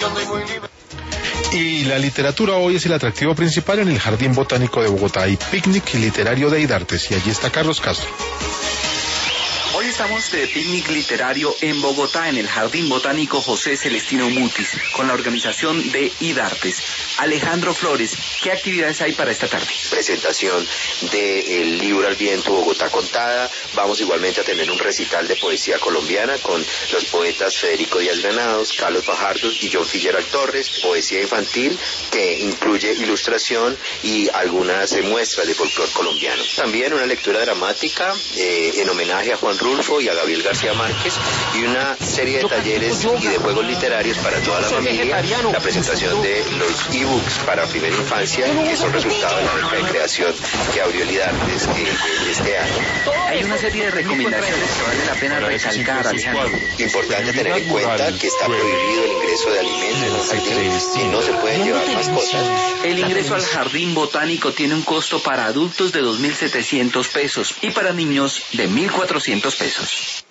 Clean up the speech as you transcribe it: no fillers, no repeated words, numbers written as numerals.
Y la literatura hoy es el atractivo principal en el Jardín Botánico de Bogotá. Hay picnic literario de Idartes y allí está Carlos Castro. Hoy estamos de picnic literario en Bogotá, en el Jardín Botánico José Celestino Mutis, con la organización de Idartes. Alejandro Flores, ¿qué actividades hay para esta tarde? Presentación del libro Al Viento, Bogotá Contada. Vamos igualmente a tener un recital de poesía colombiana con los poetas Federico Díaz Granados, Carlos Fajardo y John Fitzgerald Torres. Poesía infantil que incluye ilustración y algunas muestras de folclore colombiano. También una lectura dramática en homenaje a Juan Rulfo y a Gabriel García Márquez, y una serie de talleres y de juegos literarios para toda la familia. La presentación de los ebooks para primera infancia, que son resultado de la beca de creación que abrió el Idartes este año. Hay una serie de recomendaciones que vale la pena recalcar, Alejandro. Importante tener en cuenta que está prohibido el ingreso de alimentos en los jardines y no se pueden llevar mascotas. El ingreso al Jardín Botánico tiene un costo para adultos de 2.700 pesos y para niños de 1.400 pesos.